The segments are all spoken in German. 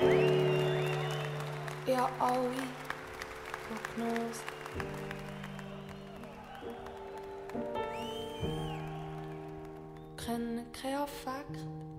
Ja, alle Prognosen. Kennen keinen Affekt.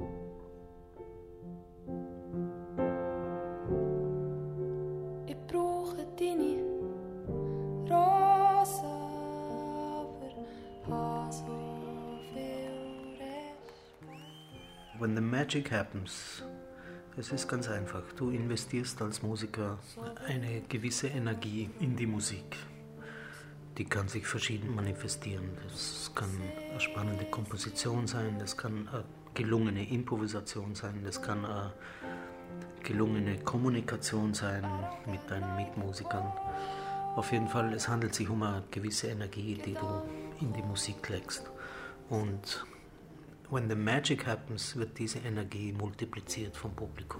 Ich brauche deine Rosen, aber habe so viel Respekt. When the magic happens, es ist ganz einfach. Du investierst als Musiker eine gewisse Energie in die Musik. Die kann sich verschieden manifestieren. Das kann eine spannende Komposition sein, das kann eine gelungene Improvisation sein, das kann eine gelungene Kommunikation sein mit deinen Mitmusikern. Auf jeden Fall, es handelt sich um eine gewisse Energie, die du in die Musik legst. Und when the magic happens, wird diese Energie multipliziert vom Publikum.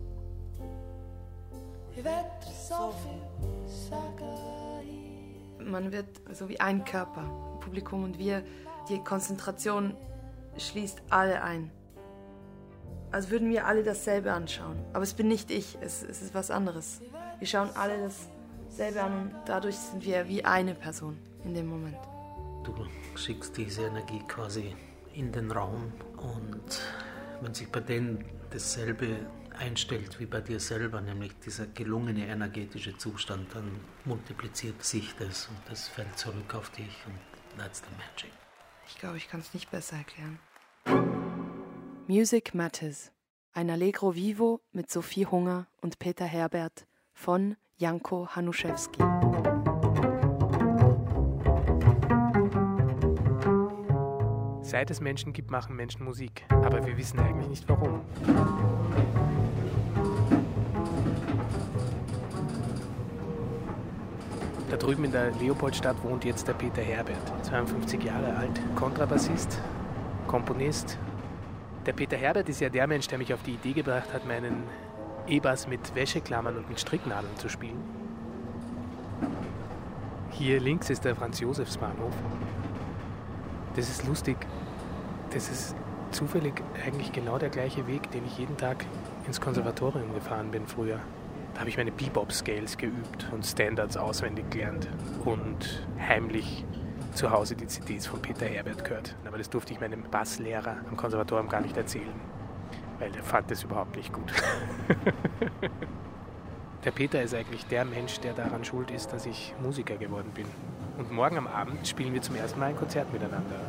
Ich werde so viel sagen. Man wird so wie ein Körper, Publikum und wir. Die Konzentration schließt alle ein. Als würden wir alle dasselbe anschauen. Aber es bin nicht ich, es ist was anderes. Wir schauen alle dasselbe an und dadurch sind wir wie eine Person in dem Moment. Du schickst diese Energie quasi in den Raum und wenn sich bei denen dasselbe einstellt wie bei dir selber, nämlich dieser gelungene energetische Zustand, dann multipliziert sich das und das fällt zurück auf dich und that's the magic. Ich glaube, ich kann es nicht besser erklären. Music Matters. Ein Allegro Vivo mit Sophie Hunger und Peter Herbert von Janko Hanuszewski. Seit es Menschen gibt, machen Menschen Musik. Aber wir wissen eigentlich nicht warum. Da drüben in der Leopoldstadt wohnt jetzt der Peter Herbert, 52 Jahre alt, Kontrabassist, Komponist. Der Peter Herbert ist ja der Mensch, der mich auf die Idee gebracht hat, meinen E-Bass mit Wäscheklammern und mit Stricknadeln zu spielen. Hier links ist der Franz-Josefs-Bahnhof. Das ist lustig. Das ist zufällig eigentlich genau der gleiche Weg, den ich jeden Tag ins Konservatorium gefahren bin früher. Da habe ich meine Bebop-Scales geübt und Standards auswendig gelernt und heimlich zu Hause die CDs von Peter Herbert gehört. Aber das durfte ich meinem Basslehrer am Konservatorium gar nicht erzählen, weil der fand das überhaupt nicht gut. Der Peter ist eigentlich der Mensch, der daran schuld ist, dass ich Musiker geworden bin. Und morgen am Abend spielen wir zum ersten Mal ein Konzert miteinander.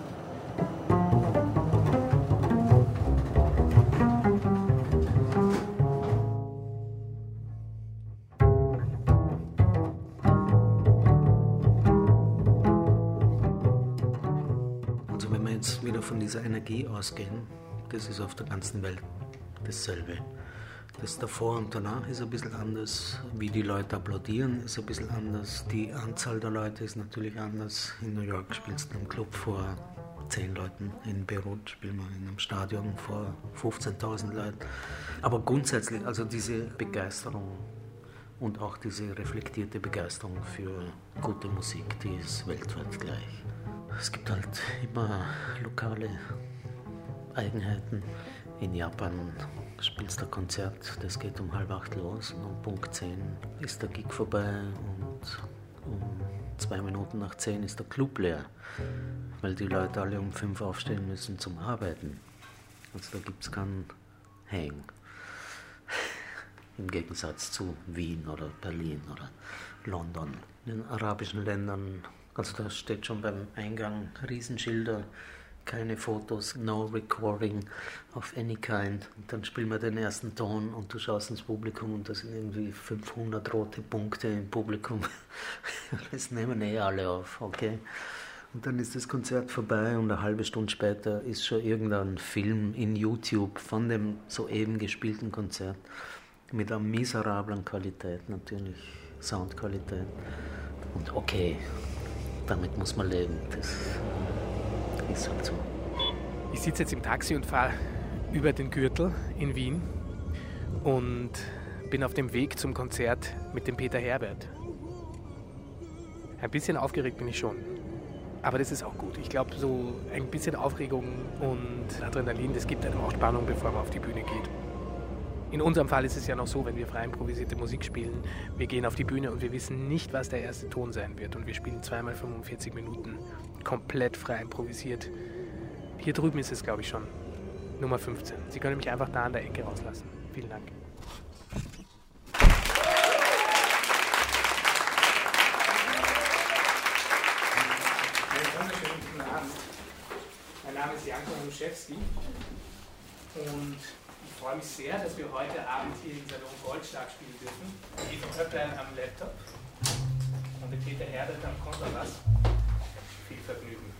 Also wenn wir jetzt wieder von dieser Energie ausgehen, das ist auf der ganzen Welt dasselbe. Das davor und danach ist ein bisschen anders. Wie die Leute applaudieren, ist ein bisschen anders. Die Anzahl der Leute ist natürlich anders. In New York spielst du im Club vor 10 Leuten. In Beirut spielen wir in einem Stadion vor 15.000 Leuten. Aber grundsätzlich, also diese Begeisterung und auch diese reflektierte Begeisterung für gute Musik, die ist weltweit gleich. Es gibt halt immer lokale Eigenheiten. In Japan spielst du ein Konzert, das geht um 7:30 los und um Punkt 10 ist der Gig vorbei und um 2 Minuten nach 10 ist der Club leer, weil die Leute alle um 5 aufstehen müssen zum Arbeiten. Also da gibt es keinen Hang. Im Gegensatz zu Wien oder Berlin oder London. In den arabischen Ländern, also da steht schon beim Eingang Riesenschilder, keine Fotos, no recording of any kind. Und dann spielen wir den ersten Ton und du schaust ins Publikum und da sind irgendwie 500 rote Punkte im Publikum. Das nehmen alle auf, okay? Und dann ist das Konzert vorbei und eine halbe Stunde später ist schon irgendein Film in YouTube von dem soeben gespielten Konzert mit einer miserablen Qualität, natürlich Soundqualität. Und okay, damit muss man leben. Das ist halt so. Ich sitze jetzt im Taxi und fahre über den Gürtel in Wien und bin auf dem Weg zum Konzert mit dem Peter Herbert. Ein bisschen aufgeregt bin ich schon, aber das ist auch gut. Ich glaube, so ein bisschen Aufregung und Adrenalin, das gibt einem auch Spannung, bevor man auf die Bühne geht. In unserem Fall ist es ja noch so, wenn wir frei improvisierte Musik spielen, wir gehen auf die Bühne und wir wissen nicht, was der erste Ton sein wird. Und wir spielen 2 mal 45 Minuten komplett frei improvisiert. Hier drüben ist es, glaube ich, schon Nummer 15. Sie können mich einfach da an der Ecke rauslassen. Vielen Dank. Einen wunderschönen guten Abend. Mein Name ist Janko Hanuszewski und ich freue mich sehr, dass wir heute Abend hier im Salon Goldschlag spielen dürfen. Eva Köpplein am Laptop und der Peter Herdert am Kontrabass. Viel Vergnügen.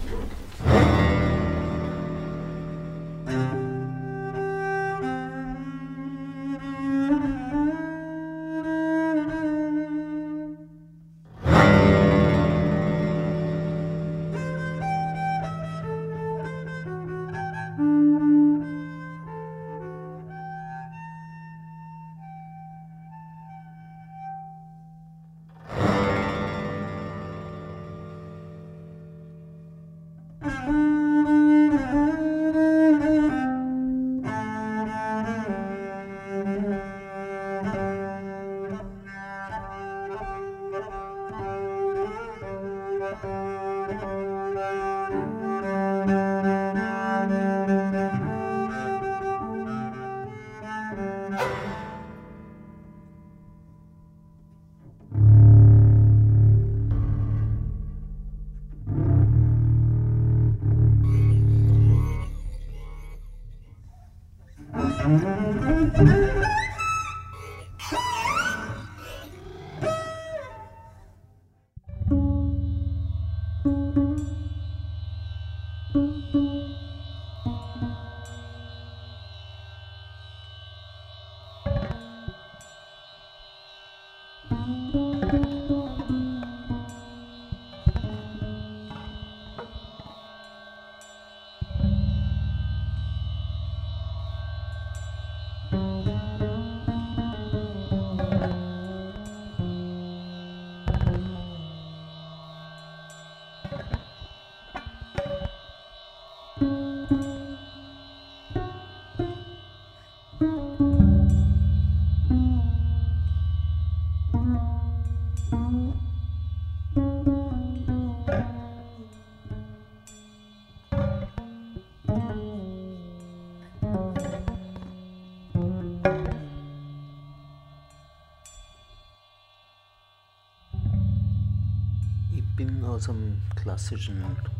Aus einem klassischen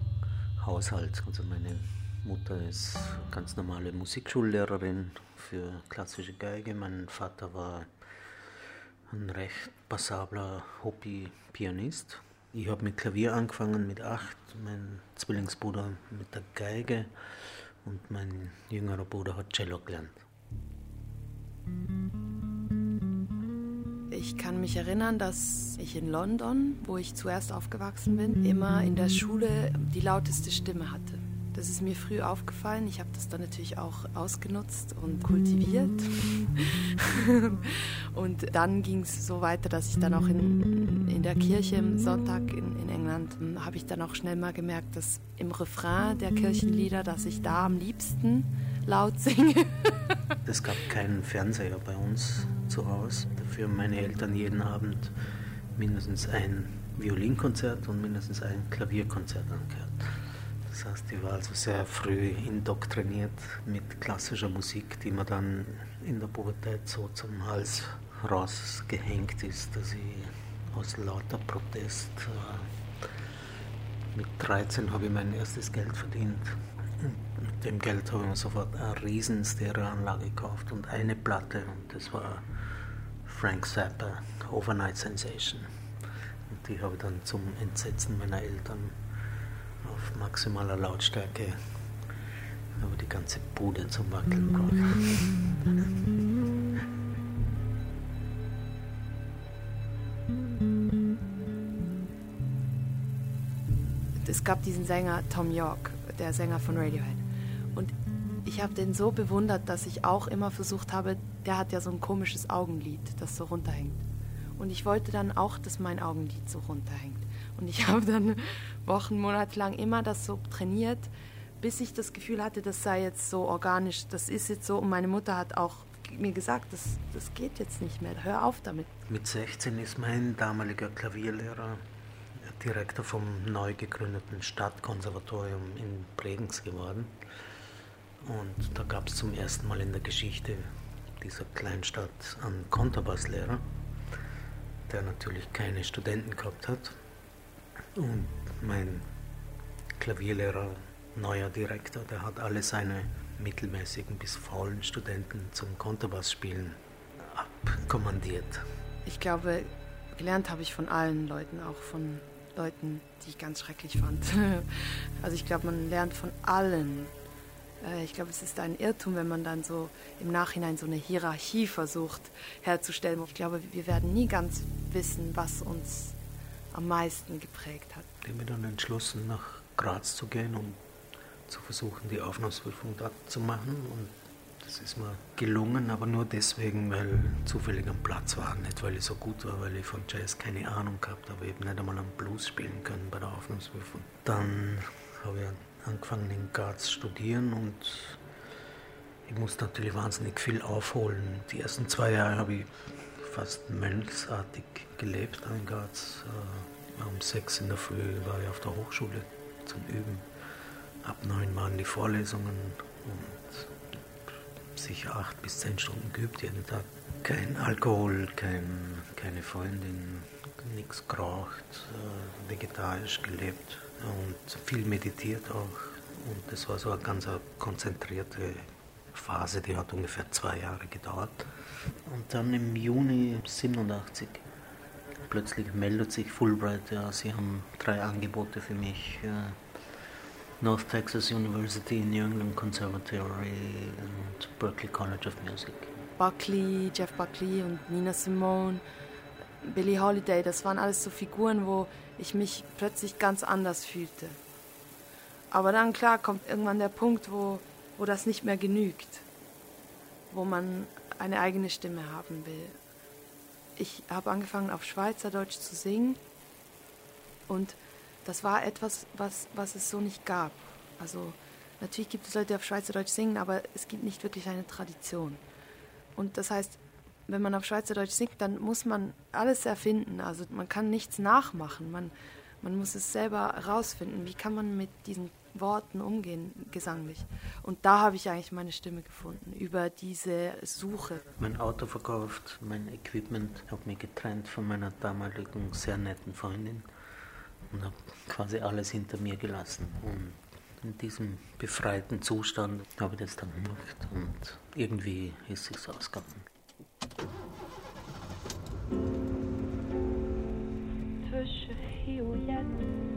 Haushalt. Also meine Mutter ist ganz normale Musikschullehrerin für klassische Geige. Mein Vater war ein recht passabler Hobby-Pianist. Ich habe mit Klavier angefangen mit 8, mein Zwillingsbruder mit der Geige und mein jüngerer Bruder hat Cello gelernt. Ich kann mich erinnern, dass ich in London, wo ich zuerst aufgewachsen bin, immer in der Schule die lauteste Stimme hatte. Das ist mir früh aufgefallen. Ich habe das dann natürlich auch ausgenutzt und kultiviert. Und dann ging es so weiter, dass ich dann auch in der Kirche am Sonntag in England, habe ich dann auch schnell mal gemerkt, dass im Refrain der Kirchenlieder, dass ich da am liebsten laut singe. Es gab keinen Fernseher bei uns zu Hause. Dafür haben meine Eltern jeden Abend mindestens ein Violinkonzert und mindestens ein Klavierkonzert angehört. Das heißt, ich war also sehr früh indoktriniert mit klassischer Musik, die mir dann in der Pubertät so zum Hals rausgehängt ist, dass ich aus lauter Protest mit 13 habe ich mein erstes Geld verdient. Mit dem Geld habe ich mir sofort eine riesen Stereoanlage gekauft und eine Platte und das war Frank Zappa, Overnight Sensation. Und die habe ich dann zum Entsetzen meiner Eltern auf maximaler Lautstärke, aber die ganze Bude zum Wackeln gebracht. Es gab diesen Sänger Tom York, der Sänger von Radiohead. Und ich habe den so bewundert, dass ich auch immer versucht habe, der hat ja so ein komisches Augenlid, das so runterhängt. Und ich wollte dann auch, dass mein Augenlid so runterhängt. Und ich habe dann Wochen, Monate lang immer das so trainiert, bis ich das Gefühl hatte, das sei jetzt so organisch, das ist jetzt so. Und meine Mutter hat auch mir gesagt, das geht jetzt nicht mehr, hör auf damit. Mit 16 ist mein damaliger Klavierlehrer Direktor vom neu gegründeten Stadtkonservatorium in Bregenz geworden. Und da gab es zum ersten Mal in der Geschichte dieser Kleinstadt einen Kontrabasslehrer, der natürlich keine Studenten gehabt hat. Und mein Klavierlehrer, neuer Direktor, der hat alle seine mittelmäßigen bis faulen Studenten zum Kontrabassspielen abkommandiert. Ich glaube, gelernt habe ich von allen Leuten, auch von Leuten, die ich ganz schrecklich fand. Also ich glaube, man lernt von allen. Ich glaube, es ist ein Irrtum, wenn man dann so im Nachhinein so eine Hierarchie versucht herzustellen. Ich glaube, wir werden nie ganz wissen, was uns am meisten geprägt hat. Ich habe mich dann entschlossen, nach Graz zu gehen, um zu versuchen, die Aufnahmeprüfung dort zu machen. Und das ist mir gelungen, aber nur deswegen, weil zufällig ein Platz war. Nicht, weil ich so gut war, weil ich von Jazz keine Ahnung gehabt habe. Ich habe nicht einmal einen Blues spielen können bei der Aufnahmeprüfung. Dann habe ich angefangen in Graz zu studieren und ich musste natürlich wahnsinnig viel aufholen. Die ersten 2 Jahre habe ich fast mönchsartig gelebt in Graz. Um 6 in der Früh war ich auf der Hochschule zum Üben. Ab 9 waren die Vorlesungen und sicher 8 bis 10 Stunden geübt jeden Tag. Kein Alkohol, keine Freundin, nichts geraucht, vegetarisch gelebt und viel meditiert auch. Und das war so eine ganz konzentrierte Phase, die hat ungefähr 2 Jahre gedauert. Und dann im Juni 87 plötzlich meldet sich Fulbright, ja, sie haben 3 Angebote für mich. North Texas University, New England Conservatory und Berklee College of Music. Buckley, Jeff Buckley und Nina Simone, Billie Holiday, das waren alles so Figuren, wo ich mich plötzlich ganz anders fühlte. Aber dann, klar, kommt irgendwann der Punkt, wo das nicht mehr genügt, wo man eine eigene Stimme haben will. Ich habe angefangen, auf Schweizerdeutsch zu singen und das war etwas, was es so nicht gab. Also natürlich gibt es Leute, die auf Schweizerdeutsch singen, aber es gibt nicht wirklich eine Tradition. Und das heißt, wenn man auf Schweizerdeutsch singt, dann muss man alles erfinden. Also man kann nichts nachmachen. Man muss es selber herausfinden. Wie kann man mit diesen Worten umgehen, gesanglich? Und da habe ich eigentlich meine Stimme gefunden, über diese Suche. Mein Auto verkauft, mein Equipment, habe mich getrennt von meiner damaligen sehr netten Freundin. Und habe quasi alles hinter mir gelassen. Und in diesem befreiten Zustand habe ich das dann gemacht. Und irgendwie ist es ausgegangen. Zwischen hier und jetzt.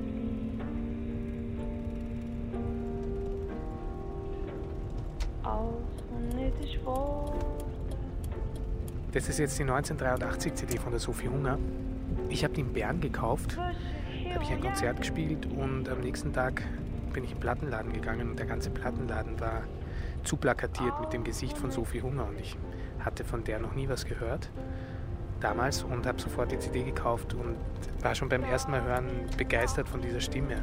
Als man nicht ist geworden. Das ist jetzt die 1983 CD von der Sophie Hunger. Ich habe die in Bern gekauft. Da habe ich ein Konzert gespielt und am nächsten Tag bin ich in den Plattenladen gegangen und der ganze Plattenladen war zuplakatiert mit dem Gesicht von Sophie Hunger und ich hatte von der noch nie was gehört damals und habe sofort die CD gekauft und war schon beim ersten Mal hören begeistert von dieser Stimme.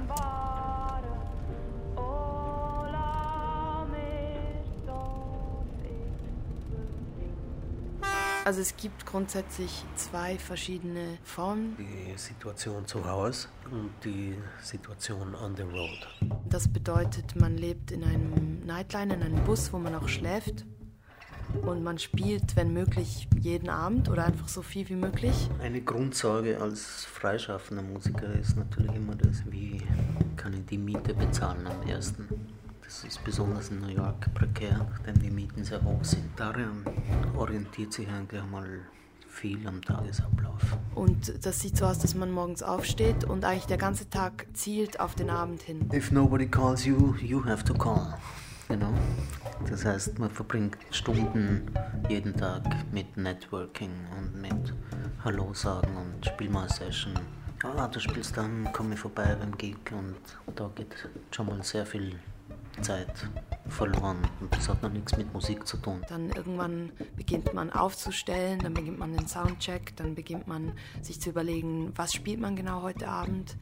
Also es gibt grundsätzlich 2 verschiedene Formen. Die Situation zu Hause und die Situation on the road. Das bedeutet, man lebt in einem Nightliner, in einem Bus, wo man auch schläft. Und man spielt, wenn möglich, jeden Abend oder einfach so viel wie möglich. Eine Grundsorge als freischaffender Musiker ist natürlich immer das, wie kann ich die Miete bezahlen am ersten. Das ist besonders in New York prekär, denn die Mieten sehr hoch sind. Daran orientiert sich eigentlich einmal viel am Tagesablauf. Und das sieht so aus, dass man morgens aufsteht und eigentlich der ganze Tag zielt auf den Abend hin. If nobody calls you, you have to call. You know? Das heißt, man verbringt Stunden jeden Tag mit Networking und mit Hallo sagen und spiel mal eine Session. Du spielst dann, komm ich vorbei beim Gig und da geht schon mal sehr viel Zeit verloren und das hat noch nichts mit Musik zu tun. Dann irgendwann beginnt man aufzustellen, dann beginnt man den Soundcheck, dann beginnt man sich zu überlegen, was spielt man genau heute Abend.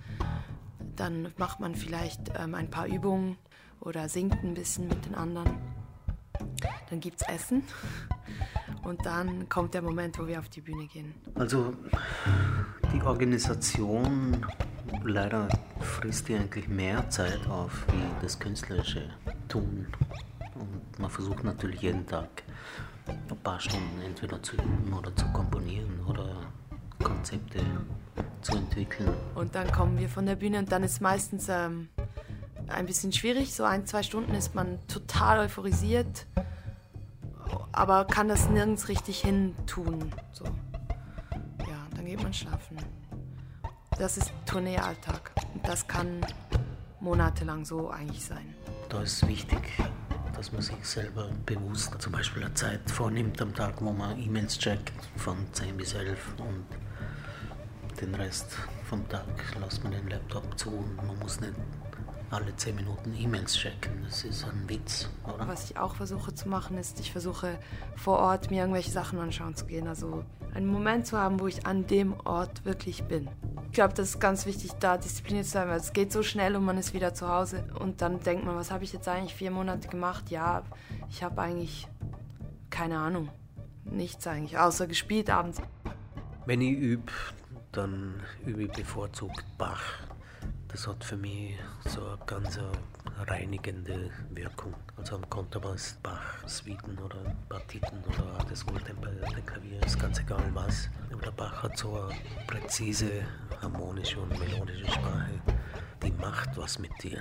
Dann macht man vielleicht ein paar Übungen oder singt ein bisschen mit den anderen. Dann gibt's Essen und dann kommt der Moment, wo wir auf die Bühne gehen. Also die Organisation leider frisst dir eigentlich mehr Zeit auf wie das künstlerische Tun. Und man versucht natürlich jeden Tag ein paar Stunden entweder zu üben oder zu komponieren oder Konzepte zu entwickeln. Und dann kommen wir von der Bühne und dann ist meistens ein bisschen schwierig. So 1-2 Stunden ist man total euphorisiert, aber kann das nirgends richtig hin tun. So. Ja, dann geht man schlafen. Das ist Tourneealltag. Und das kann monatelang so eigentlich sein. Da ist wichtig, dass man sich selber bewusst zum Beispiel eine Zeit vornimmt am Tag, wo man E-Mails checkt von 10 bis 11 und den Rest vom Tag lässt man den Laptop zu und man muss nicht alle 10 Minuten E-Mails checken. Das ist ein Witz, oder? Was ich auch versuche zu machen, ist, ich versuche vor Ort mir irgendwelche Sachen anschauen zu gehen. Also einen Moment zu haben, wo ich an dem Ort wirklich bin. Ich glaube, das ist ganz wichtig, da diszipliniert zu sein, weil es geht so schnell und man ist wieder zu Hause. Und dann denkt man, was habe ich jetzt eigentlich 4 Monate gemacht? Ja, ich habe eigentlich, keine Ahnung, nichts eigentlich, außer gespielt abends. Wenn ich übe, dann übe ich bevorzugt Bach. Das hat für mich so eine ganz reinigende Wirkung. Also am Kontrabass Bach-Suiten oder Partiten oder auch das wohltemperierte Klavier, ist ganz egal was. Aber der Bach hat so eine präzise, harmonische und melodische Sprache, die macht was mit dir.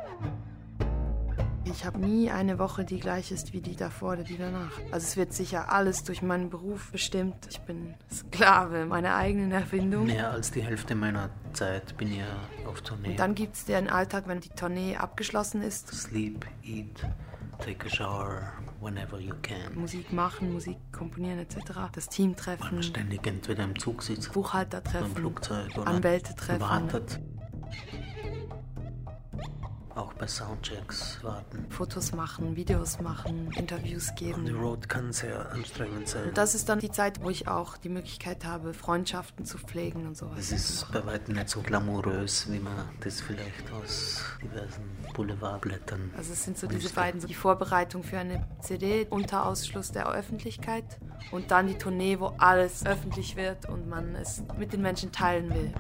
Ich habe nie eine Woche, die gleich ist wie die davor oder die danach. Also es wird sicher alles durch meinen Beruf bestimmt. Ich bin Sklave meiner eigenen Erfindung. Mehr als die Hälfte meiner Zeit bin ich auf Tournee. Und dann gibt es den Alltag, wenn die Tournee abgeschlossen ist. Sleep, eat, take a shower, whenever you can. Musik machen, Musik komponieren etc. Das Team treffen. Weil man ständig entweder im Zug sitzt, Buchhalter treffen, im Flugzeug oder Anwälte treffen. Wartet. Auch bei Soundchecks warten. Fotos machen, Videos machen, Interviews geben. On the road kann sehr anstrengend sein. Und das ist dann die Zeit, wo ich auch die Möglichkeit habe, Freundschaften zu pflegen und sowas. Es ist bei weitem nicht so glamourös, wie man das vielleicht aus diversen Boulevardblättern. Also es sind so diese beiden, die Vorbereitung für eine CD unter Ausschluss der Öffentlichkeit und dann die Tournee, wo alles öffentlich wird und man es mit den Menschen teilen will.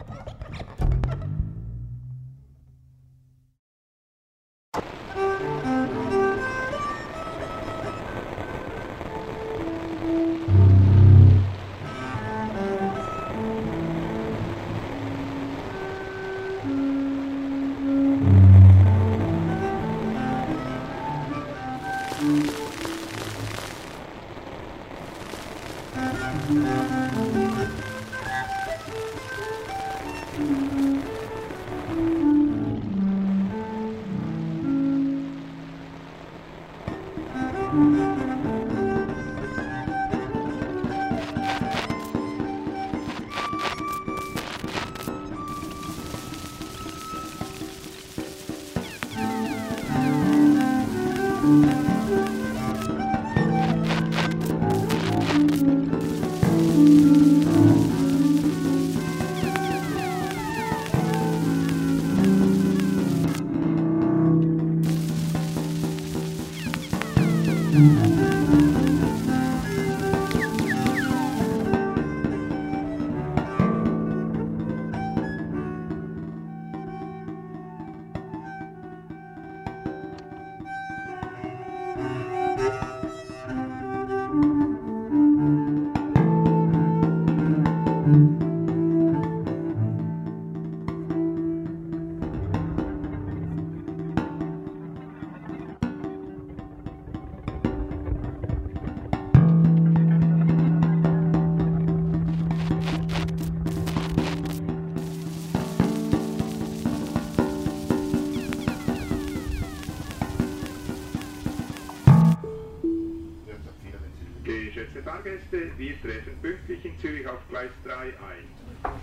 Geschätzte Fahrgäste, wir treffen pünktlich in Zürich auf Gleis 3 ein.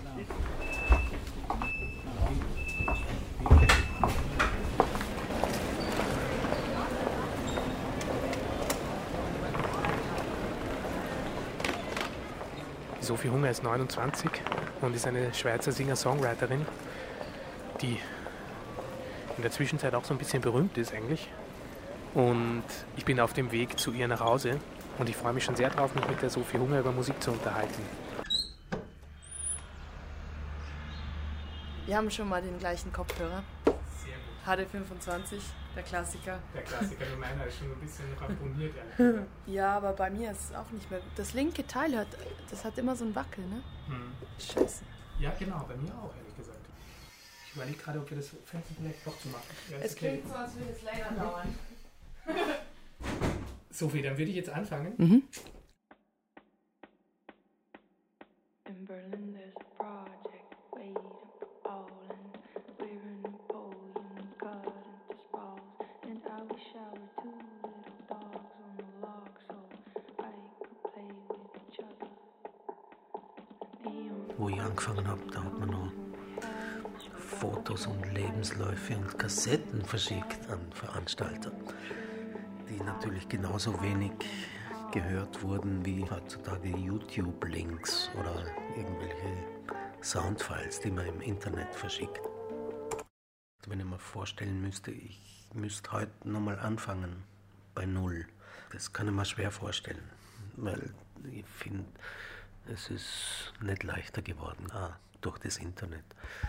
Sophie Hunger ist 29 und ist eine Schweizer Singer-Songwriterin, die in der Zwischenzeit auch so ein bisschen berühmt ist eigentlich Und ich bin auf dem Weg zu ihr nach Hause und ich freue mich schon sehr drauf, mich mit der Sophie Hunger über Musik zu unterhalten. Wir haben schon mal den gleichen Kopfhörer. Sehr gut. HD25, der Klassiker. Der Klassiker, nur meiner ist schon ein bisschen ramponiert. Ja, aber bei mir ist es auch nicht mehr. Das linke Teil das hat immer so ein Wackel, ne? Scheiße. Ja, genau, bei mir auch, ehrlich gesagt. Ich überlege gerade, ob wir das Fenster vielleicht doch zu machen. Ja, Es klingt so, als würde es länger dauern. Sophie, dann würde ich jetzt anfangen. Mhm. In Berlin there's a project waiting for Poland. We're in Napoleon garden to spalls. And I wish I were two little dogs on the log so I could play with each other. Wo ich angefangen habe, da hat man noch Fotos und Lebensläufe und Kassetten verschickt an Veranstalter, die natürlich genauso wenig gehört wurden wie heutzutage YouTube-Links oder irgendwelche Soundfiles, die man im Internet verschickt. Wenn ich mir vorstellen müsste, ich müsste heute nochmal anfangen bei Null. Das kann ich mir schwer vorstellen, weil ich finde, es ist nicht leichter geworden, durch das Internet.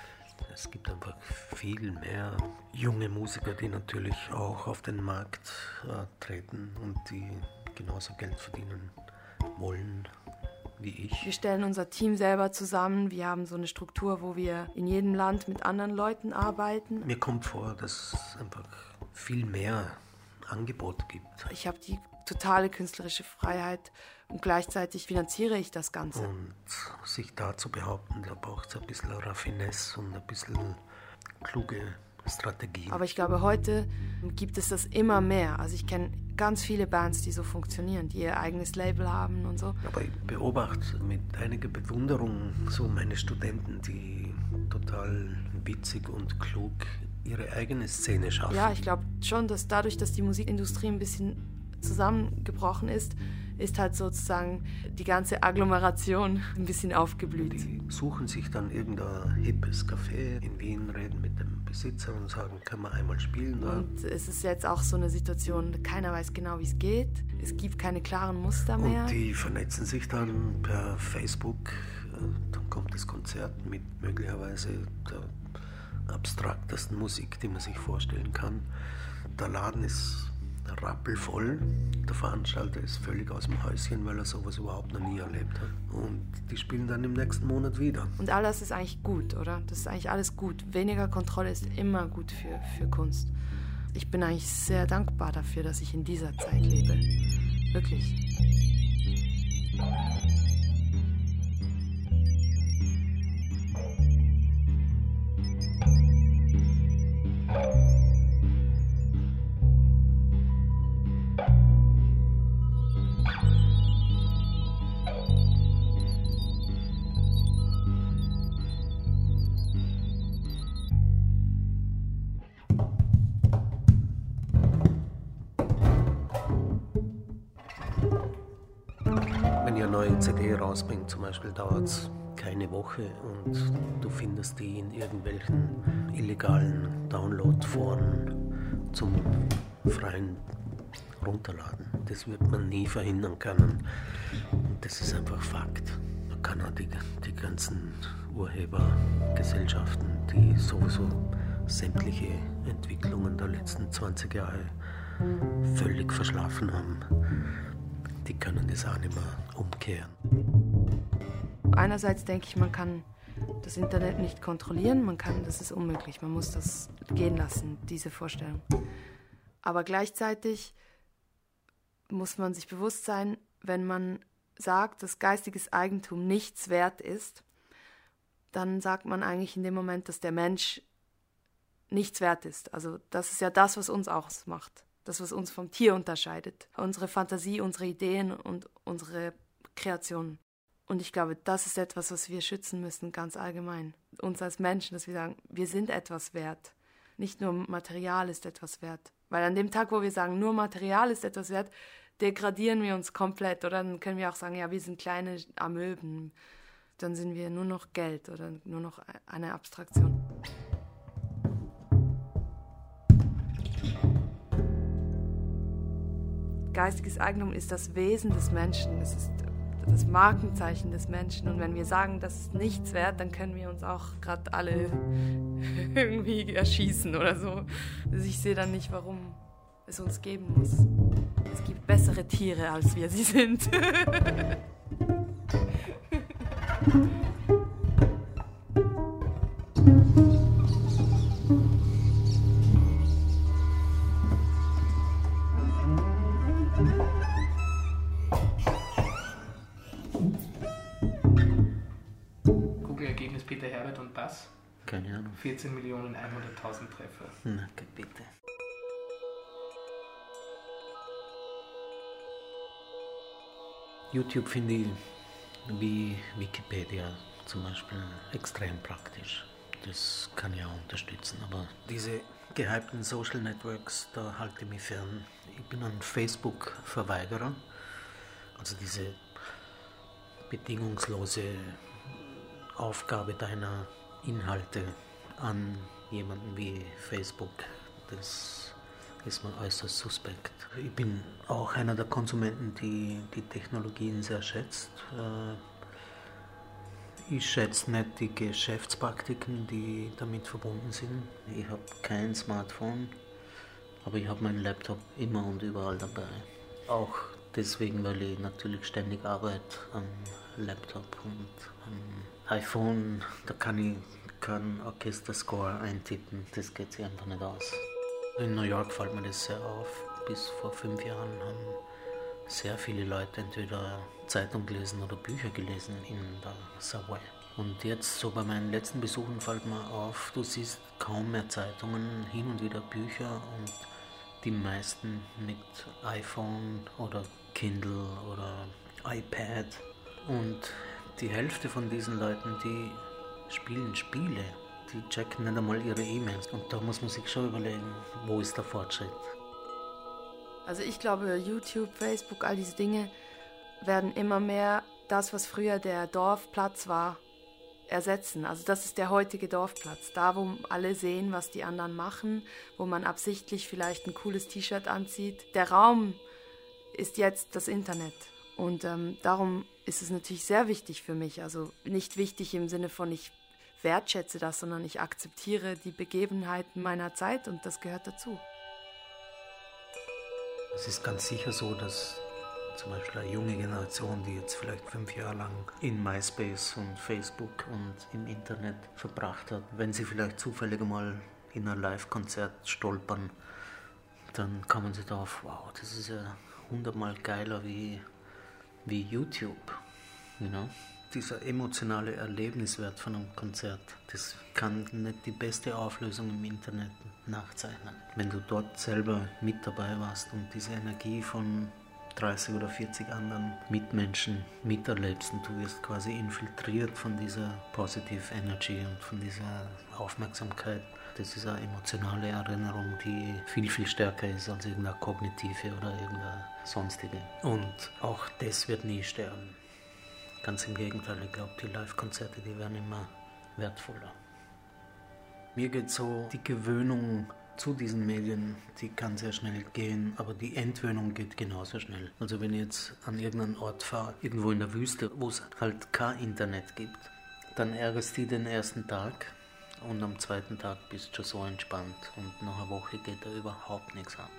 Es gibt einfach viel mehr junge Musiker, die natürlich auch auf den Markt treten und die genauso Geld verdienen wollen wie ich. Wir stellen unser Team selber zusammen. Wir haben so eine Struktur, wo wir in jedem Land mit anderen Leuten arbeiten. Mir kommt vor, dass es einfach viel mehr Angebot gibt. Ich habe die totale künstlerische Freiheit und gleichzeitig finanziere ich das Ganze. Und sich da zu behaupten, da braucht es ein bisschen Raffinesse und ein bisschen kluge Strategien. Aber ich glaube, heute gibt es das immer mehr. Also ich kenne ganz viele Bands, die so funktionieren, die ihr eigenes Label haben und so. Aber ich beobachte mit einiger Bewunderung so meine Studenten, die total witzig und klug ihre eigene Szene schaffen. Ja, ich glaube schon, dass dadurch, dass die Musikindustrie ein bisschen zusammengebrochen ist halt sozusagen die ganze Agglomeration ein bisschen aufgeblüht. Die suchen sich dann irgendein hippes Café in Wien, reden mit dem Besitzer und sagen, können wir einmal spielen? Da? Und es ist jetzt auch so eine Situation, keiner weiß genau, wie es geht. Es gibt keine klaren Muster mehr. Und die vernetzen sich dann per Facebook. Dann kommt das Konzert mit möglicherweise der abstraktesten Musik, die man sich vorstellen kann. Der Laden ist rappelvoll. Der Veranstalter ist völlig aus dem Häuschen, weil er sowas überhaupt noch nie erlebt hat. Und die spielen dann im nächsten Monat wieder. Und all das ist eigentlich gut, oder? Das ist eigentlich alles gut. Weniger Kontrolle ist immer gut für Kunst. Ich bin eigentlich sehr dankbar dafür, dass ich in dieser Zeit lebe. Wirklich. Wenn ihr eine neue CD rausbringt, zum Beispiel, dauert es keine Woche und du findest die in irgendwelchen illegalen Download-Foren zum freien Runterladen. Das wird man nie verhindern können. Und das ist einfach Fakt. Man kann auch die ganzen Urhebergesellschaften, die sowieso sämtliche Entwicklungen der letzten 20 Jahre völlig verschlafen haben, die können das auch nicht mehr umkehren. Einerseits denke ich, man kann das Internet nicht kontrollieren, das ist unmöglich, man muss das gehen lassen, diese Vorstellung. Aber gleichzeitig muss man sich bewusst sein, wenn man sagt, dass geistiges Eigentum nichts wert ist, dann sagt man eigentlich in dem Moment, dass der Mensch nichts wert ist. Also das ist ja das, was uns ausmacht. Das, was uns vom Tier unterscheidet. Unsere Fantasie, unsere Ideen und unsere Kreationen. Und ich glaube, das ist etwas, was wir schützen müssen, ganz allgemein. Uns als Menschen, dass wir sagen, wir sind etwas wert. Nicht nur Material ist etwas wert. Weil an dem Tag, wo wir sagen, nur Material ist etwas wert, degradieren wir uns komplett. Oder dann können wir auch sagen, ja, wir sind kleine Amöben. Dann sind wir nur noch Geld oder nur noch eine Geistiges Eigentum ist das Wesen des Menschen, es ist das Markenzeichen des Menschen. Und wenn wir sagen, das ist nichts wert, dann können wir uns auch gerade alle irgendwie erschießen oder so. Also ich sehe dann nicht, warum es uns geben muss. Es gibt bessere Tiere, als wir sie sind. Google-Ergebnis Peter Herbert und Bass. Keine Ahnung. 14.100.000 Treffer. Na, bitte. YouTube finde ich wie Wikipedia zum Beispiel extrem praktisch. Das kann ich auch unterstützen. Aber diese gehypten Social Networks, da halte ich mich fern. Ich bin ein Facebook-Verweigerer. Also diese bedingungslose Aufgabe deiner Inhalte an jemanden wie Facebook, das ist mir äußerst suspekt. Ich bin auch einer der Konsumenten, die die Technologien sehr schätzt. Ich schätze nicht die Geschäftspraktiken, die damit verbunden sind. Ich habe kein Smartphone, aber ich habe meinen Laptop immer und überall dabei. Auch deswegen, weil ich natürlich ständig arbeite am Laptop und am iPhone. Da kann ich keinen Orchesterscore eintippen, das geht sich einfach nicht aus. In New York fällt mir das sehr auf. Bis vor 5 Jahren haben sehr viele Leute entweder Zeitung gelesen oder Bücher gelesen in der Subway. Und jetzt, so bei meinen letzten Besuchen, fällt mir auf, du siehst kaum mehr Zeitungen, hin und wieder Bücher und die meisten mit iPhone oder Kindle oder iPad. Und die Hälfte von diesen Leuten, die spielen Spiele. Die checken nicht einmal ihre E-Mails. Und da muss man sich schon überlegen, wo ist der Fortschritt. Also ich glaube, YouTube, Facebook, all diese Dinge werden immer mehr das, was früher der Dorfplatz war, ersetzen. Also das ist der heutige Dorfplatz. Da, wo alle sehen, was die anderen machen, wo man absichtlich vielleicht ein cooles T-Shirt anzieht. Der Raum ist jetzt das Internet. Und darum ist es natürlich sehr wichtig für mich. Also nicht wichtig im Sinne von, ich wertschätze das, sondern ich akzeptiere die Begebenheiten meiner Zeit und das gehört dazu. Es ist ganz sicher so, dass zum Beispiel eine junge Generation, die jetzt vielleicht 5 Jahre lang in MySpace und Facebook und im Internet verbracht hat, wenn sie vielleicht zufällig mal in ein Live-Konzert stolpern, dann kommen sie darauf, wow, das ist ja 100-mal geiler wie YouTube, you know? Dieser emotionale Erlebniswert von einem Konzert, das kann nicht die beste Auflösung im Internet nachzeichnen. Wenn du dort selber mit dabei warst und diese Energie von 30 oder 40 anderen Mitmenschen miterlebst und du wirst quasi infiltriert von dieser Positive Energy und von dieser Aufmerksamkeit, das ist eine emotionale Erinnerung, die viel, viel stärker ist als irgendeine kognitive oder irgendeine sonstige. Und auch das wird nie sterben. Ganz im Gegenteil, ich glaube, die Live-Konzerte, die werden immer wertvoller. Mir geht so, die Gewöhnung zu diesen Medien, die kann sehr schnell gehen, aber die Entwöhnung geht genauso schnell. Also wenn ich jetzt an irgendeinen Ort fahre, irgendwo in der Wüste, wo es halt kein Internet gibt, dann ärgerst du den ersten Tag und am zweiten Tag bist du schon so entspannt und nach einer Woche geht da überhaupt nichts ab.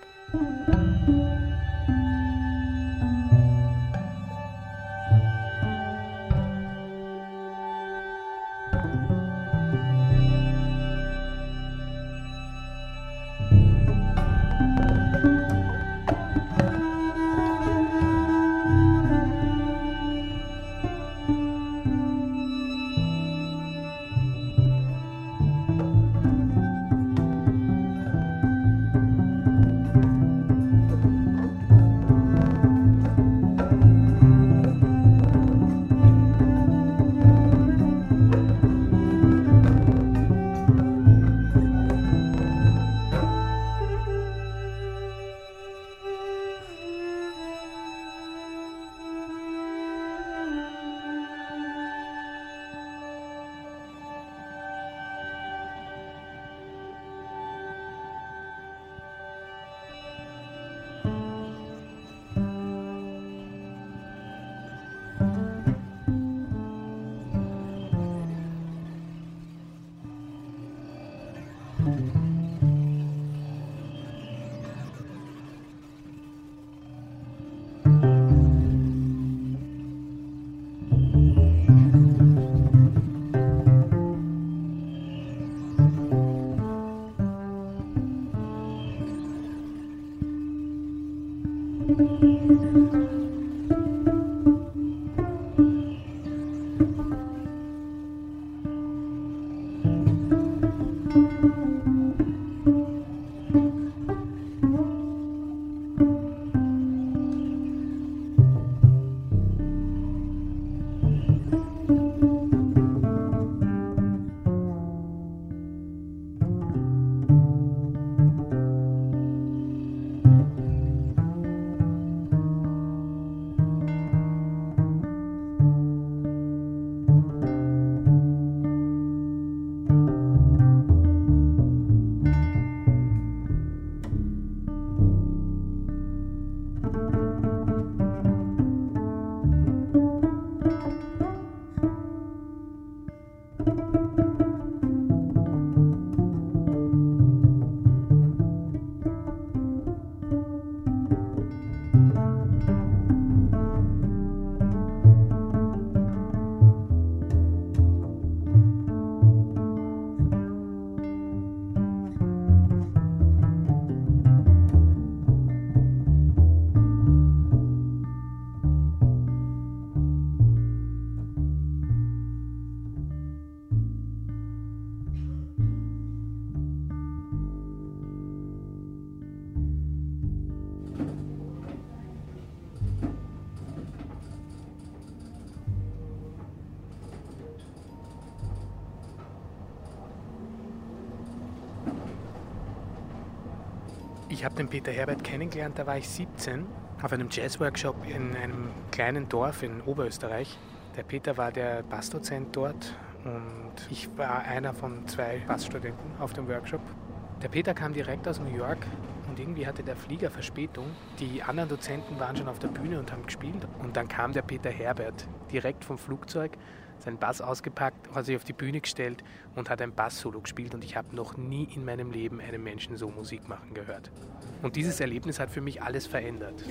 Ich habe den Peter Herbert kennengelernt, da war ich 17, auf einem Jazzworkshop in einem kleinen Dorf in Oberösterreich. Der Peter war der Bassdozent dort und ich war einer von 2 Bassstudenten auf dem Workshop. Der Peter kam direkt aus New York und irgendwie hatte der Flieger Verspätung. Die anderen Dozenten waren schon auf der Bühne und haben gespielt. Und dann kam der Peter Herbert direkt vom Flugzeug, seinen Bass ausgepackt, hat sich auf die Bühne gestellt und hat ein Bass-Solo gespielt. Und ich habe noch nie in meinem Leben einen Menschen so Musik machen gehört. Und dieses Erlebnis hat für mich alles verändert.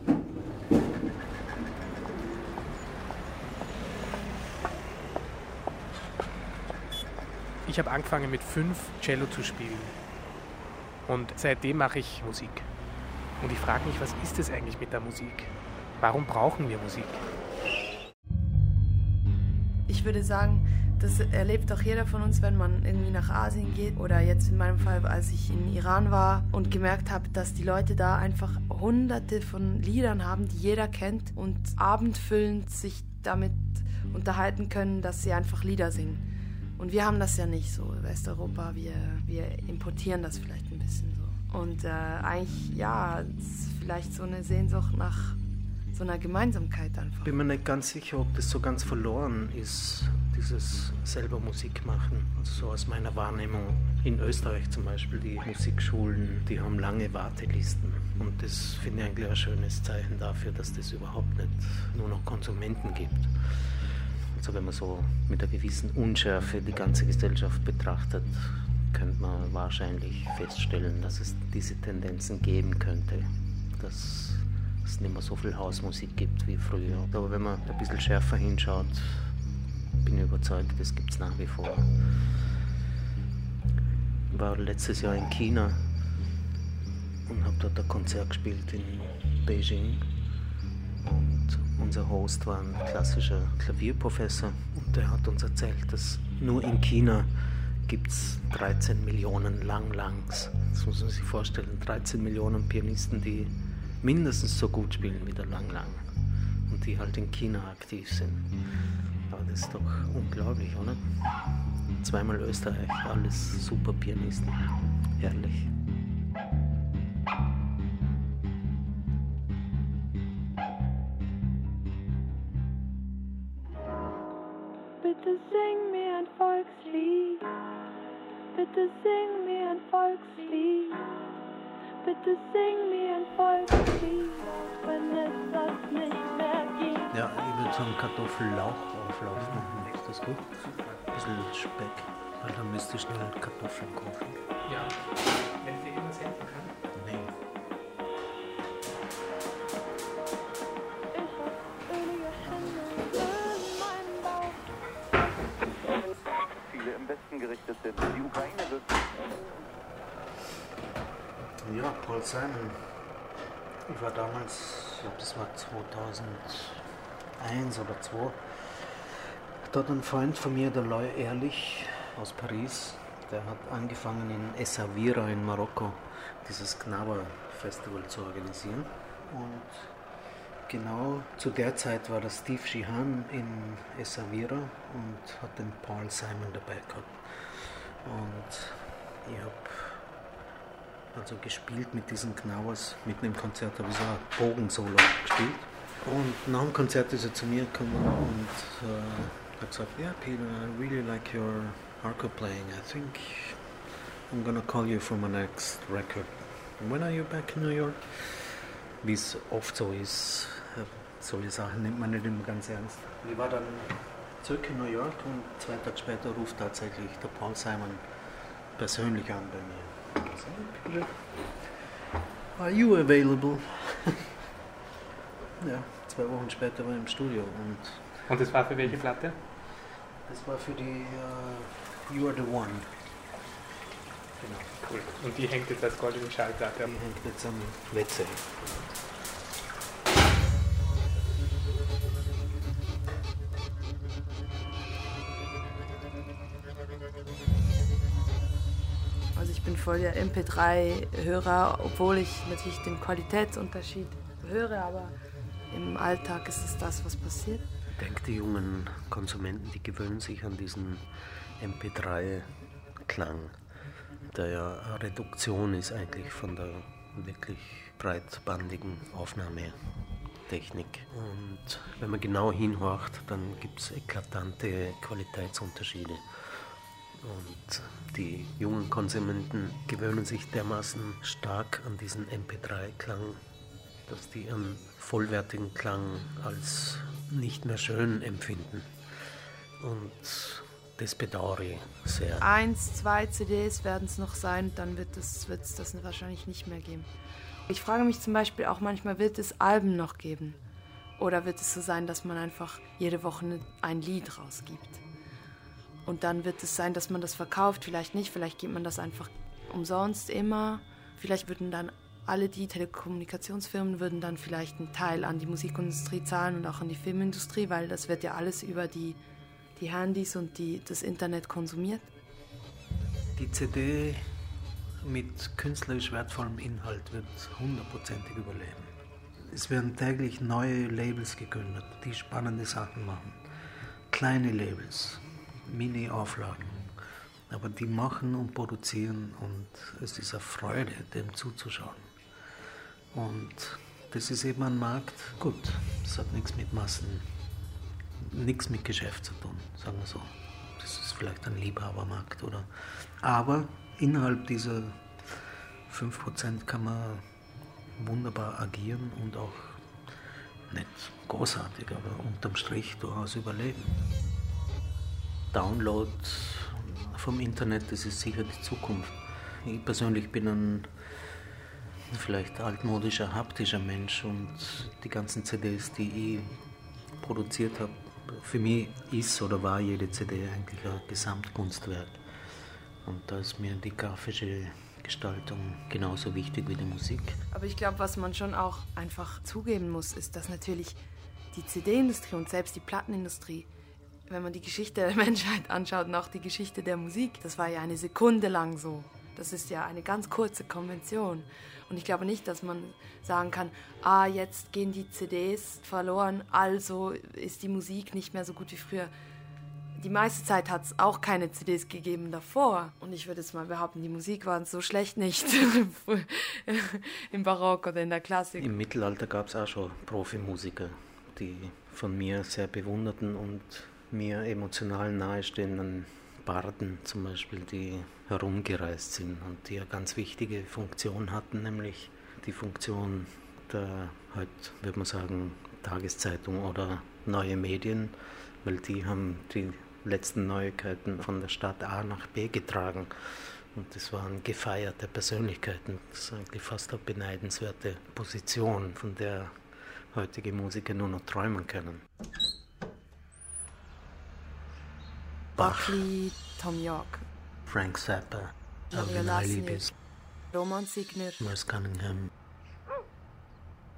Ich habe angefangen mit 5 Cello zu spielen. Und seitdem mache ich Musik. Und ich frage mich, was ist es eigentlich mit der Musik? Warum brauchen wir Musik? Ich würde sagen, das erlebt auch jeder von uns, wenn man irgendwie nach Asien geht. Oder jetzt in meinem Fall, als ich in Iran war und gemerkt habe, dass die Leute da einfach hunderte von Liedern haben, die jeder kennt und abendfüllend sich damit unterhalten können, dass sie einfach Lieder singen. Und wir haben das ja nicht so in Westeuropa, wir importieren das vielleicht ein bisschen so. Und eigentlich, ja, es ist vielleicht so eine Sehnsucht nach so einer Gemeinsamkeit einfach. Ich bin mir nicht ganz sicher, ob das so ganz verloren ist, dieses selber Musik machen. Also so aus meiner Wahrnehmung in Österreich zum Beispiel, die Musikschulen, die haben lange Wartelisten. Und das finde ich eigentlich ein schönes Zeichen dafür, dass das überhaupt nicht nur noch Konsumenten gibt. Also wenn man so mit einer gewissen Unschärfe die ganze Gesellschaft betrachtet, könnte man wahrscheinlich feststellen, dass es diese Tendenzen geben könnte, dass es nicht mehr so viel Hausmusik gibt wie früher. Aber wenn man ein bisschen schärfer hinschaut, bin ich überzeugt, das gibt es nach wie vor. Ich war letztes Jahr in China und habe dort ein Konzert gespielt in Beijing. Und unser Host war ein klassischer Klavierprofessor und der hat uns erzählt, dass nur in China gibt es 13 Millionen Lang-Langs. Das muss man sich vorstellen, 13 Millionen Pianisten, die mindestens so gut spielen wie der Lang-Lang und die halt in China aktiv sind. Aber das ist doch unglaublich, oder? 2-mal Österreich, alles super Pianisten. Herrlich. Bitte sing mir ein Volkslied, bitte sing mir ein Volkslied, bitte sing mir ein Volkslied, wenn es das nicht mehr gibt. Ja, ich würde so einen Kartoffellauchauflauf machen. Ist das gut? Ein bisschen Speck, weil dann müsste ich schnell Kartoffeln kaufen. Ja, wenn ich dir irgendwas helfen kann. Nee. Im Westen gerichtet sind. Die Ukraine wird... Ja, Paul Simon. Ich war damals, ich glaube das war 2001 oder 2002, da hat ein Freund von mir, der Loy Ehrlich aus Paris, der hat angefangen in Essaouira in Marokko dieses Knaber-Festival zu organisieren. Und genau zu der Zeit war der Steve Sheehan in Essaouira und hat den Paul Simon dabei gehabt. Und ich habe also gespielt mit diesen Knauers. Mitten im Konzert habe ich so ein Bogensolo gespielt. Und nach dem Konzert ist er zu mir gekommen und hat gesagt, yeah Peter, I really like your hardcore playing. I think I'm gonna call you for my next record. When are you back in New York? Wie es oft so ist, solche Sachen nimmt man nicht immer ganz ernst. Ich war dann zurück in New York und 2 Tage später ruft tatsächlich der Paul Simon persönlich an bei mir. So, Peter, are you available? Ja, 2 Wochen später war ich im Studio. Und das war für welche Platte? Das war für die You Are The One. Genau. Cool. Und die hängt jetzt als goldene Schallplatte. Die hängt jetzt am WC. Also ich bin voll der MP3-Hörer, obwohl ich natürlich den Qualitätsunterschied höre, aber im Alltag ist es das, was passiert. Ich denke, die jungen Konsumenten, die gewöhnen sich an diesen MP3-Klang, der ja eine Reduktion ist eigentlich von der wirklich breitbandigen Aufnahmetechnik. Und wenn man genau hinhorcht, dann gibt es eklatante Qualitätsunterschiede. Und die jungen Konsumenten gewöhnen sich dermaßen stark an diesen MP3-Klang, dass die einen vollwertigen Klang als nicht mehr schön empfinden. Und das bedauere ich sehr. 1, 2 CDs werden es noch sein, dann wird es das wahrscheinlich nicht mehr geben. Ich frage mich zum Beispiel auch manchmal, wird es Alben noch geben? Oder wird es so sein, dass man einfach jede Woche ein Lied rausgibt? Und dann wird es sein, dass man das verkauft, vielleicht nicht, vielleicht gibt man das einfach umsonst immer. Vielleicht würden dann alle die Telekommunikationsfirmen würden dann vielleicht einen Teil an die Musikindustrie zahlen und auch an die Filmindustrie, weil das wird ja alles über die Handys und das Internet konsumiert. Die CD mit künstlerisch wertvollem Inhalt wird 100%ig überleben. Es werden täglich neue Labels gegründet, die spannende Sachen machen. Kleine Labels, Mini-Auflagen, aber die machen und produzieren und es ist eine Freude, dem zuzuschauen. Und das ist eben ein Markt, gut, das hat nichts mit Massen, nichts mit Geschäft zu tun, sagen wir so. Das ist vielleicht ein Liebhabermarkt, oder? Aber innerhalb dieser 5% kann man wunderbar agieren und auch nicht großartig, aber unterm Strich durchaus überleben. Download vom Internet, das ist sicher die Zukunft. Ich persönlich bin ein vielleicht altmodischer, haptischer Mensch und die ganzen CDs, die ich produziert habe, für mich ist oder war jede CD eigentlich ein Gesamtkunstwerk. Und da ist mir die grafische Gestaltung genauso wichtig wie die Musik. Aber ich glaube, was man schon auch einfach zugeben muss, ist, dass natürlich die CD-Industrie und selbst die Plattenindustrie, wenn man die Geschichte der Menschheit anschaut und auch die Geschichte der Musik, das war ja eine Sekunde lang so. Das ist ja eine ganz kurze Konvention. Und ich glaube nicht, dass man sagen kann, jetzt gehen die CDs verloren, also ist die Musik nicht mehr so gut wie früher. Die meiste Zeit hat es auch keine CDs gegeben davor. Und ich würde jetzt mal behaupten, die Musik war so schlecht nicht im Barock oder in der Klassik. Im Mittelalter gab es auch schon Profimusiker, die von mir sehr bewunderten und mir emotional nahestehenden Barden zum Beispiel, die herumgereist sind und die eine ganz wichtige Funktion hatten, nämlich die Funktion der, heute würde man sagen, Tageszeitung oder neue Medien, weil die haben die letzten Neuigkeiten von der Stadt A nach B getragen und das waren gefeierte Persönlichkeiten. Das ist eigentlich fast eine beneidenswerte Position, von der heutige Musiker nur noch träumen können. Buckley, Tom York, Frank Zappa, Maria Alvin Lassner, Ailey, Roman Signer, Merce Cunningham,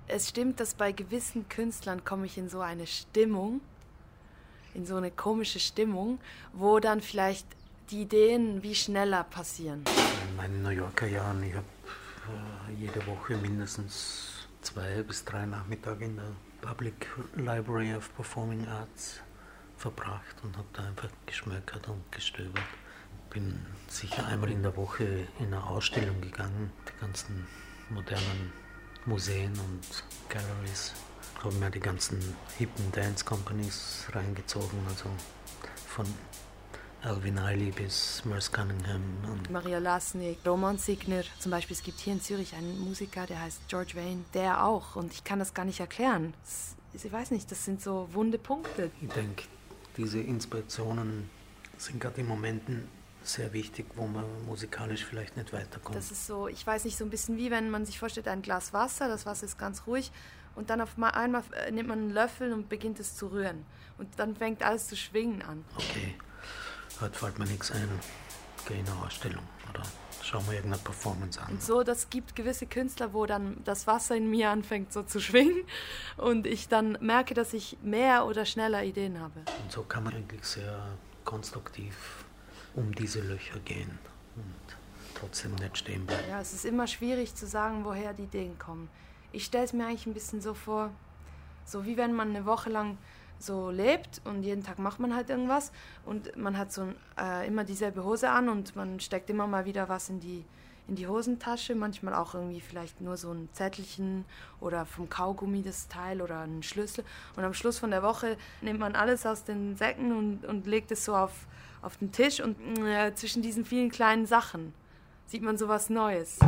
Es stimmt, dass bei gewissen Künstlern komme ich in so eine Stimmung, in so eine komische Stimmung, wo dann vielleicht die Ideen wie schneller passieren. In meinen New Yorker Jahren, ich habe jede Woche mindestens 2 bis 3 Nachmittage in der Public Library of Performing Arts verbracht und habe da einfach geschmökert und gestöbert. Bin sicher einmal in der Woche in eine Ausstellung gegangen, die ganzen modernen Museen und Galleries. Habe mir die ganzen hippen Dance Companies reingezogen, also von Alvin Ailey bis Merce Cunningham. Und Maria Lasnik, Roman Signer. Zum Beispiel, es gibt hier in Zürich einen Musiker, der heißt George Wayne. Der auch. Und ich kann das gar nicht erklären. Ich weiß nicht, das sind so wunde Punkte. Ich denke, diese Inspirationen sind gerade in Momenten sehr wichtig, wo man musikalisch vielleicht nicht weiterkommt. Das ist so, ich weiß nicht, so ein bisschen wie wenn man sich vorstellt, ein Glas Wasser, das Wasser ist ganz ruhig und dann auf einmal nimmt man einen Löffel und beginnt es zu rühren. Und dann fängt alles zu schwingen an. Okay, heute fällt mir nichts ein. Geh in eine Ausstellung oder schau mir irgendeine Performance an. Und so, das gibt gewisse Künstler, wo dann das Wasser in mir anfängt so zu schwingen und ich dann merke, dass ich mehr oder schneller Ideen habe. Und so kann man eigentlich sehr konstruktiv um diese Löcher gehen und trotzdem nicht stehen bleiben. Ja, es ist immer schwierig zu sagen, woher die Ideen kommen. Ich stelle es mir eigentlich ein bisschen so vor, so wie wenn man eine Woche lang so lebt und jeden Tag macht man halt irgendwas und man hat so immer dieselbe Hose an und man steckt immer mal wieder was in die Hosentasche, manchmal auch irgendwie vielleicht nur so ein Zettelchen oder vom Kaugummi das Teil oder einen Schlüssel. Und am Schluss von der Woche nimmt man alles aus den Säcken und legt es so auf den Tisch und zwischen diesen vielen kleinen Sachen sieht man so was Neues.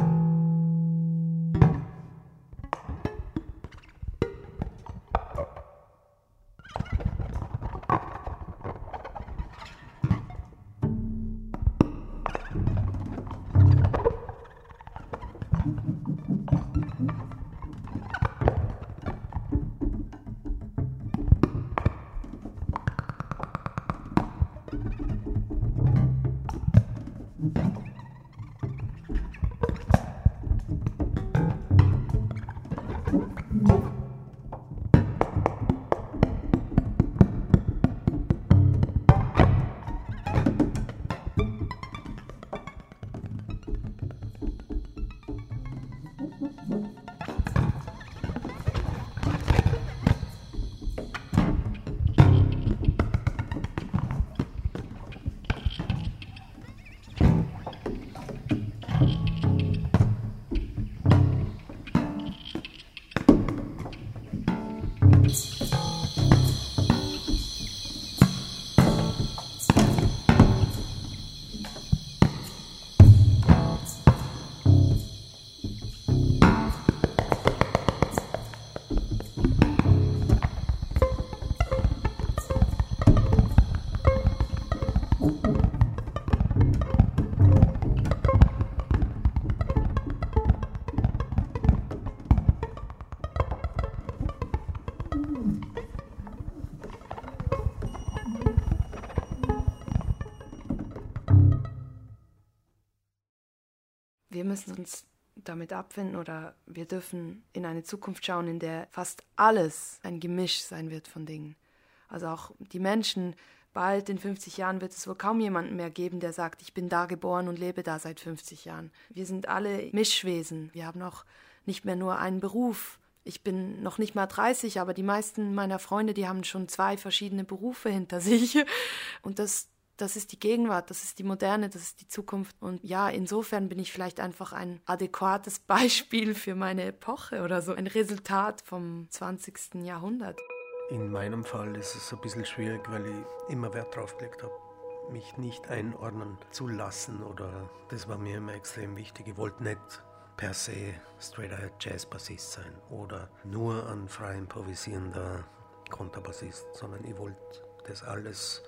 Wir müssen uns damit abfinden oder wir dürfen in eine Zukunft schauen, in der fast alles ein Gemisch sein wird von Dingen. Also auch die Menschen, bald in 50 Jahren wird es wohl kaum jemanden mehr geben, der sagt, ich bin da geboren und lebe da seit 50 Jahren. Wir sind alle Mischwesen. Wir haben auch nicht mehr nur einen Beruf. Ich bin noch nicht mal 30, aber die meisten meiner Freunde, die haben schon 2 verschiedene Berufe hinter sich. Und das ist die Gegenwart, das ist die Moderne, das ist die Zukunft. Und ja, insofern bin ich vielleicht einfach ein adäquates Beispiel für meine Epoche oder so. Ein Resultat vom 20. Jahrhundert. In meinem Fall ist es ein bisschen schwierig, weil ich immer Wert drauf gelegt habe, mich nicht einordnen zu lassen. Oder das war mir immer extrem wichtig. Ich wollte nicht per se straight-ahead Jazz-Bassist sein oder nur ein frei improvisierender Kontrabassist, sondern ich wollte das alles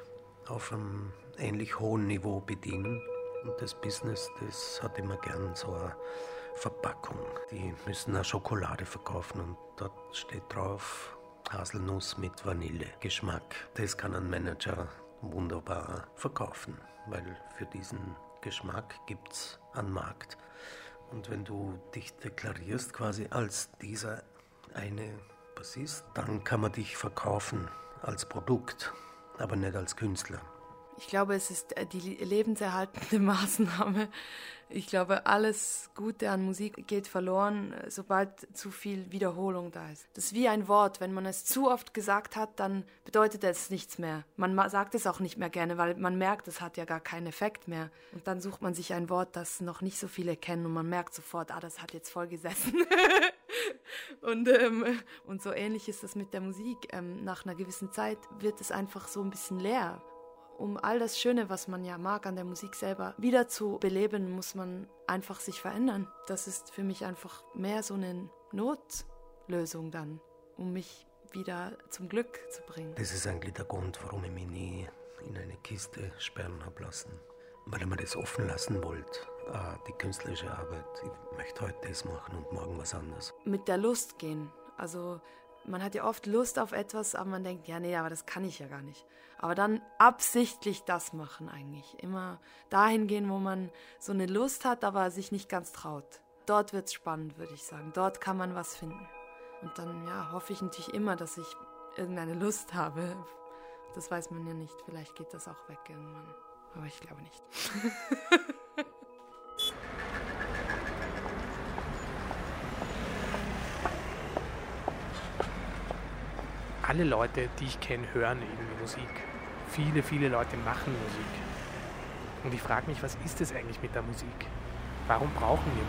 auf einem ähnlich hohen Niveau bedienen. Und das Business, das hat immer gern so eine Verpackung. Die müssen eine Schokolade verkaufen und dort steht drauf Haselnuss mit Vanillegeschmack. Das kann ein Manager wunderbar verkaufen, weil für diesen Geschmack gibt's einen Markt. Und wenn du dich deklarierst quasi als dieser eine Bassist, dann kann man dich verkaufen als Produkt, aber nicht als Künstler. Ich glaube, es ist die lebenserhaltende Maßnahme. Ich glaube, alles Gute an Musik geht verloren, sobald zu viel Wiederholung da ist. Das ist wie ein Wort. Wenn man es zu oft gesagt hat, dann bedeutet es nichts mehr. Man sagt es auch nicht mehr gerne, weil man merkt, es hat ja gar keinen Effekt mehr. Und dann sucht man sich ein Wort, das noch nicht so viele kennen und man merkt sofort, das hat jetzt voll gesessen. Und so ähnlich ist das mit der Musik. Nach einer gewissen Zeit wird es einfach so ein bisschen leer. Um all das Schöne, was man ja mag an der Musik selber, wieder zu beleben, muss man einfach sich verändern. Das ist für mich einfach mehr so eine Notlösung dann, um mich wieder zum Glück zu bringen. Das ist eigentlich der Grund, warum ich mich nie in eine Kiste sperren habe lassen. Weil ich mir das offen lassen wollte, die künstlerische Arbeit. Ich möchte heute das machen und morgen was anderes. Mit der Lust gehen. Also man hat ja oft Lust auf etwas, aber man denkt, ja nee, aber das kann ich ja gar nicht. Aber dann absichtlich das machen eigentlich. Immer dahin gehen, wo man so eine Lust hat, aber sich nicht ganz traut. Dort wird's spannend, würde ich sagen. Dort kann man was finden. Und dann hoffe ich natürlich immer, dass ich irgendeine Lust habe. Das weiß man ja nicht. Vielleicht geht das auch weg irgendwann. Aber ich glaube nicht. Alle Leute, die ich kenne, hören irgendwie Musik. Viele, viele Leute machen Musik. Und ich frage mich, was ist es eigentlich mit der Musik? Warum brauchen wir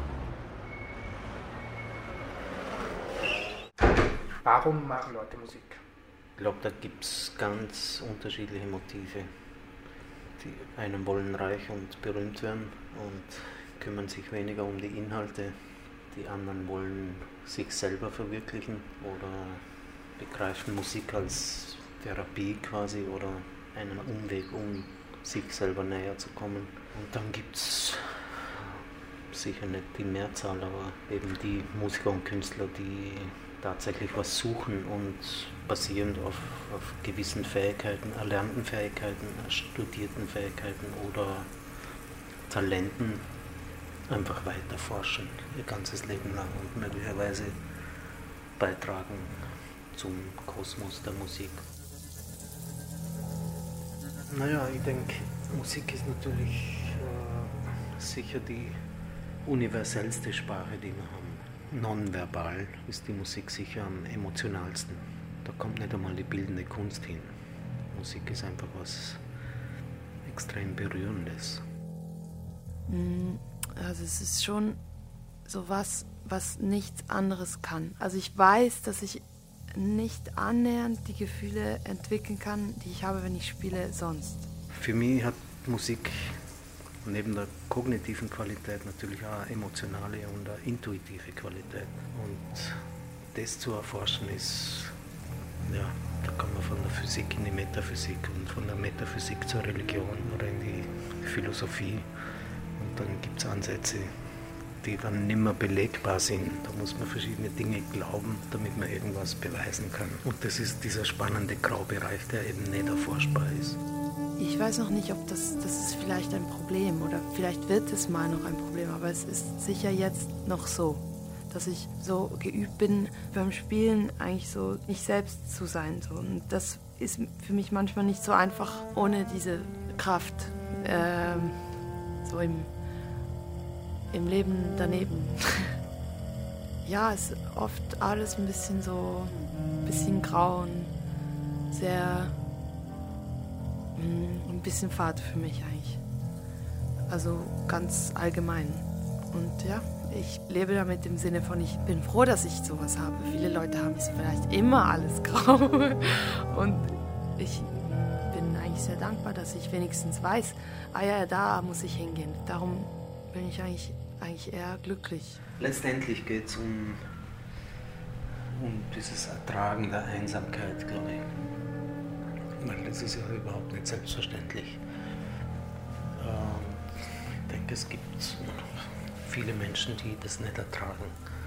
Musik? Warum machen Leute Musik? Ich glaube, da gibt es ganz unterschiedliche Motive. Die einen wollen reich und berühmt werden und kümmern sich weniger um die Inhalte. Die anderen wollen sich selber verwirklichen oder begreifen Musik als Therapie quasi oder einen Umweg, um sich selber näher zu kommen. Und dann gibt es sicher nicht die Mehrzahl, aber eben die Musiker und Künstler, die tatsächlich was suchen und basierend auf gewissen Fähigkeiten, erlernten Fähigkeiten, studierten Fähigkeiten oder Talenten einfach weiter forschen, ihr ganzes Leben lang und möglicherweise beitragen zum Kosmos der Musik. Naja, ich denke, Musik ist natürlich sicher die universellste Sprache, die wir haben. Nonverbal ist die Musik sicher am emotionalsten. Da kommt nicht einmal die bildende Kunst hin. Musik ist einfach was extrem Berührendes. Also es ist schon so was nichts anderes kann. Also ich weiß, dass ich nicht annähernd die Gefühle entwickeln kann, die ich habe, wenn ich spiele, sonst. Für mich hat Musik neben der kognitiven Qualität natürlich auch eine emotionale und eine intuitive Qualität. Und das zu erforschen ist, ja, da kann man von der Physik in die Metaphysik und von der Metaphysik zur Religion oder in die Philosophie. Und dann gibt es Ansätze, die dann nicht mehr belegbar sind. Da muss man verschiedene Dinge glauben, damit man irgendwas beweisen kann. Und das ist dieser spannende Graubereich, der eben nicht erforschbar ist. Ich weiß noch nicht, ob das ist vielleicht ein Problem oder vielleicht wird es mal noch ein Problem, aber es ist sicher jetzt noch so, dass ich so geübt bin, beim Spielen eigentlich so nicht selbst zu sein. So. Und das ist für mich manchmal nicht so einfach ohne diese Kraft, so im Leben daneben. Ja, es ist oft alles ein bisschen grau und sehr, ein bisschen fad für mich eigentlich. Also ganz allgemein. Und ja, ich lebe damit im Sinne von, ich bin froh, dass ich sowas habe. Viele Leute haben es vielleicht immer alles grau. Und ich bin eigentlich sehr dankbar, dass ich wenigstens weiß, da muss ich hingehen. Darum bin ich eigentlich eher glücklich. Letztendlich geht es um dieses Ertragen der Einsamkeit, glaube ich. Weil das ist ja überhaupt nicht selbstverständlich. Ich denke, es gibt viele Menschen, die das nicht ertragen.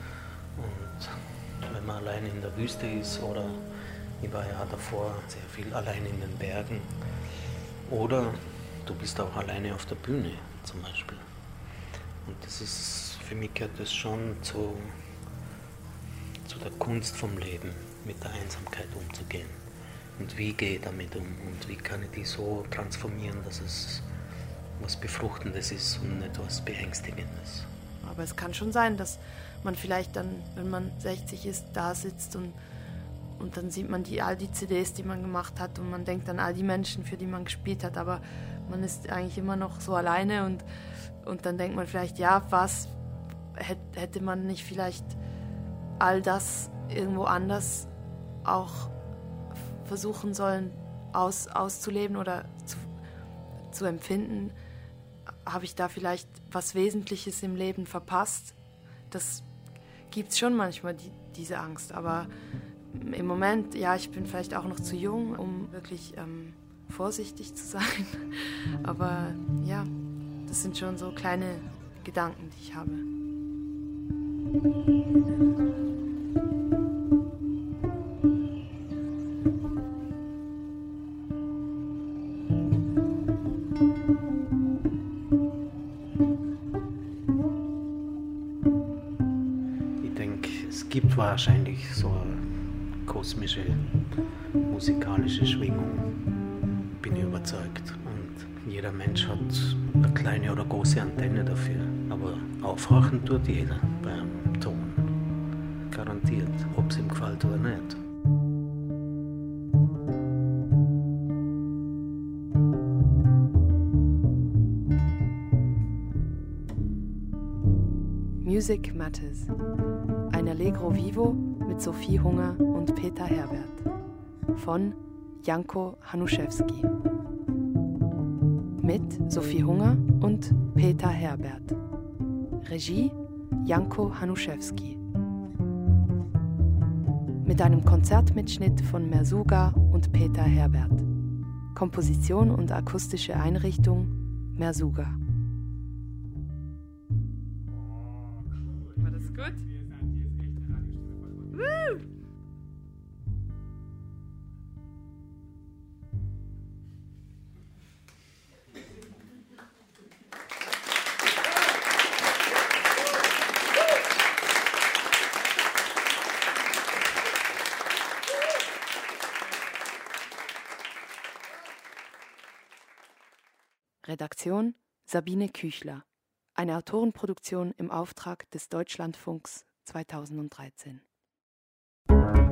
Und wenn man allein in der Wüste ist oder ich war ja davor sehr viel allein in den Bergen oder du bist auch alleine auf der Bühne zum Beispiel. Und das ist, für mich gehört das schon zu der Kunst vom Leben, mit der Einsamkeit umzugehen. Und wie gehe ich damit um und wie kann ich die so transformieren, dass es was Befruchtendes ist und nicht was Beängstigendes. Aber es kann schon sein, dass man vielleicht dann, wenn man 60 ist, da sitzt und dann sieht man all die CDs, die man gemacht hat und man denkt an all die Menschen, für die man gespielt hat, aber man ist eigentlich immer noch so alleine und dann denkt man vielleicht, ja, was hätte man nicht vielleicht all das irgendwo anders auch versuchen sollen auszuleben oder zu empfinden? Habe ich da vielleicht was Wesentliches im Leben verpasst? Das gibt es schon manchmal, diese Angst. Aber im Moment, ja, ich bin vielleicht auch noch zu jung, um wirklich vorsichtig zu sein. Aber ja, das sind schon so kleine Gedanken, die ich habe. Es gibt wahrscheinlich so eine kosmische, musikalische Schwingung, bin ich überzeugt. Und jeder Mensch hat eine kleine oder große Antenne dafür. Aber aufhorchen tut jeder beim Ton. Garantiert, ob es ihm gefällt oder nicht. Music Matters. Ein Allegro Vivo mit Sophie Hunger und Peter Herbert. Von Janko Hanuszewski. Mit Sophie Hunger und Peter Herbert. Regie Janko Hanuszewski. Mit einem Konzertmitschnitt von Mersuga und Peter Herbert. Komposition und akustische Einrichtung Mersuga. War das gut? Woo! Redaktion Sabine Küchler. Eine Autorenproduktion im Auftrag des Deutschlandfunks 2013.